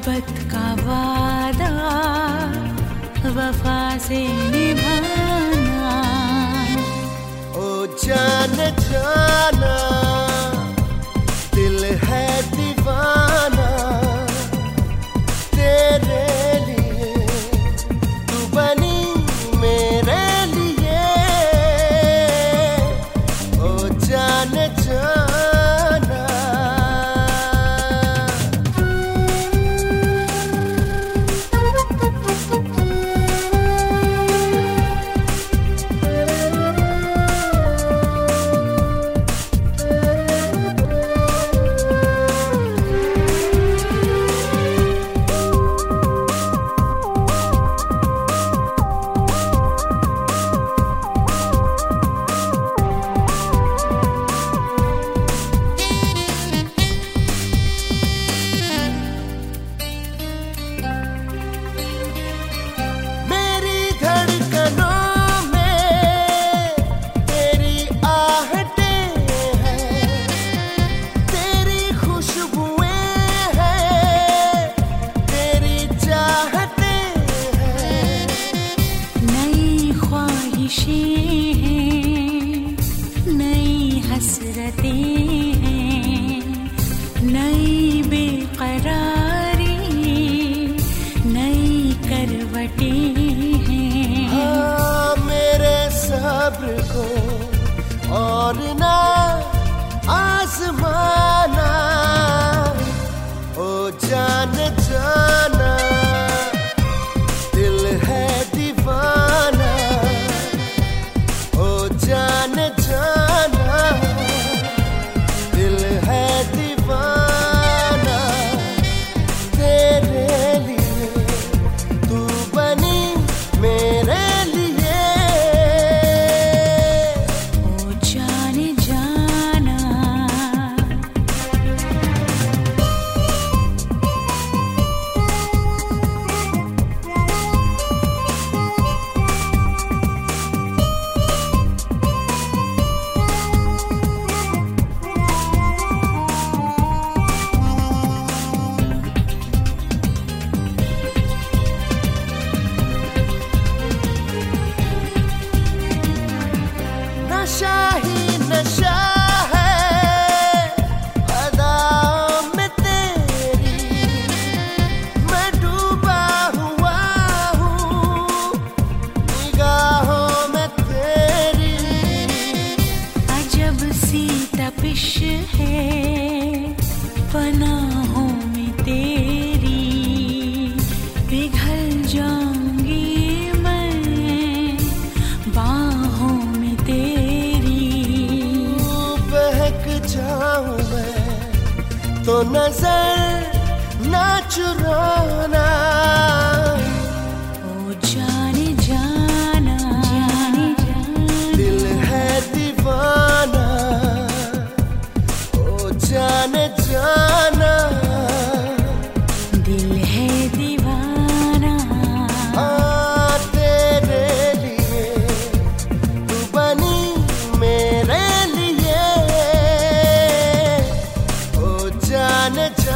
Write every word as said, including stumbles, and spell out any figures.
मोहब्बत का वादा वफा से निभाना। ओ जान जाना दिल है दीवाना तेरे लिए, तू बनी मेरे लिए। ओ जान जाना हसरतें हैं, नई बेकरारी, नई करवटें हैं। हाँ, मेरे सब्र को और ना आजमाना। ओ जान जाना दिल है दीवाना। ओ जान जाना दिल है दीवाना तेरे लिए, तू बनी मेरे लिए। ओ जाने जाना नशा ही नशा है अदाओं में तेरी, मैं डूबा हुआ हूँ निगाहों में तेरी। अजब सी तपिश है पनाहों में तेरी, पिघल जाऊंगी मैं बाहों में तेरी। बहक जाऊं मैं तो नजर ना चुराना। ओ जाने जाना, जाने जाना दिल है दीवाना। ओ जाने जाना दिल है दीवाना। हाँ, तेरे लिए, तू बनी मेरे लिए। ओ जान